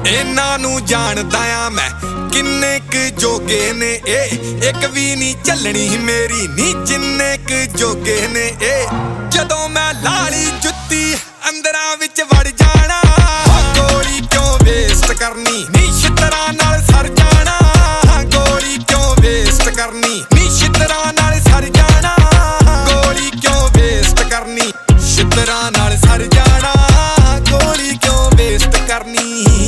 ਇਹਨਾਂ ਨੂੰ ਜਾਣਦਾ ਆ ਮੈਂ ਕਿੰਨੇ ਕੁ ਜੋਗੇ ਨੇ ਇੱਕ ਵੀ ਨਹੀਂ ਚੱਲਣੀ ਮੇਰੀ ਨੀ ਜਿੰਨੇ ਕੁ ਜੋਗੇ ਨੇ ਜਦੋਂ ਮੈਂ ਲਾਲੀ ਜੁੱਤੀ ਅੰਦਰਾਂ ਵਿੱਚ ਵੜ ਜਾਣਾ ਗੋਲੀ ਕਿਉਂ ਵੇਸਟ ਕਰਨੀ ਨੀ ਛਿੱਤਰਾਂ ਨਾਲ ਸਰ ਜਾਣਾ ਗੋਲੀ ਕਿਉਂ ਵੇਸਟ ਕਰਨੀ ਨੀ ਛਿੱਤਰਾਂ ਨਾਲ ਸਰ ਜਾਣਾ ਗੋਲੀ ਕਿਉਂ ਵੇਸਟ ਕਰਨੀ ਛਿੱਤਰਾਂ ਨਾਲ ਸਰ ਜਾਣਾ ਗੋਲੀ ਕਿਉਂ ਵੇਸਟ ਕਰਨੀ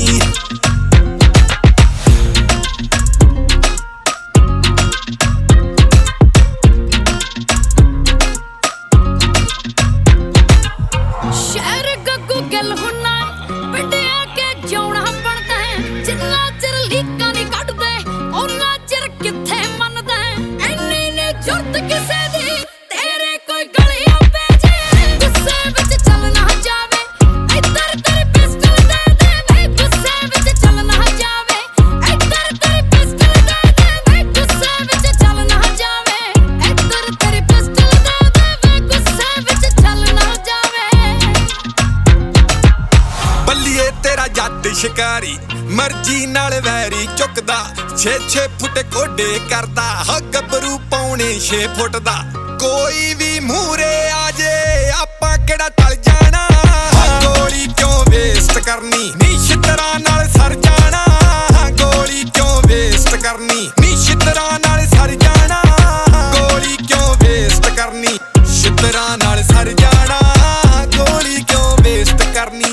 ਜੱਟ ਸ਼ਿਕਾਰੀ ਮਰਜੀ ਨਾਲ ਵੈਰੀ ਚੁੱਕਦਾ 6-6 ਫੁੱਟ ਕੋਡੇ ਕਰਦਾ ਗੱਭਰੂ ਪੌਣੇ 6 ਫੁੱਟ ਦਾ ਕੋਈ ਵੀ ਮੂਰੇ ਆ ਜੇ ਆਪਾਂ ਕਿਹੜਾ ਟਲ ਜਾਣਾ ਗੋਲੀ ਕਿਉਂ ਵੇਸਟ ਕਰਨੀ ਨੀ ਛਿੱਤਰਾਂ ਨਾਲ ਸਰ ਜਾਣਾ ਗੋਲੀ ਕਿਉਂ ਵੇਸਟ ਕਰਨੀ ਨੀ ਛਿੱਤਰਾਂ ਨਾਲ ਸਰ ਜਾਣਾ ਗੋਲੀ ਕਿਉਂ ਵੇਸਟ ਕਰਨੀ ਛਿੱਤਰਾਂ ਨਾਲ ਸਰ ਜਾਣਾ ਗੋਲੀ ਕਿਉਂ ਵੇਸਟ ਕਰਨੀ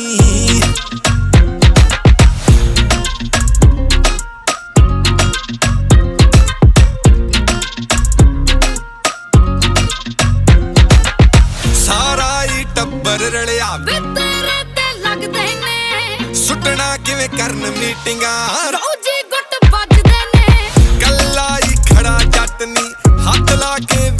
ਰਲਿਆ ਵੇ ਤੇਰੇ ਤੇ ਲੱਗਦੇ ਨੇ ਸੁੱਟਣਾ ਕਿਵੇਂ ਕਰਨ ਮੀਟਿੰਗਾਂ ਰੋਜੀ ਗੁੱਟ ਵੱਜਦੇ ਨੇ ਕੱਲਾ ਹੀ ਖੜਾ ਜੱਟ ਨੀ ਹੱਥ ਲਾ ਕੇ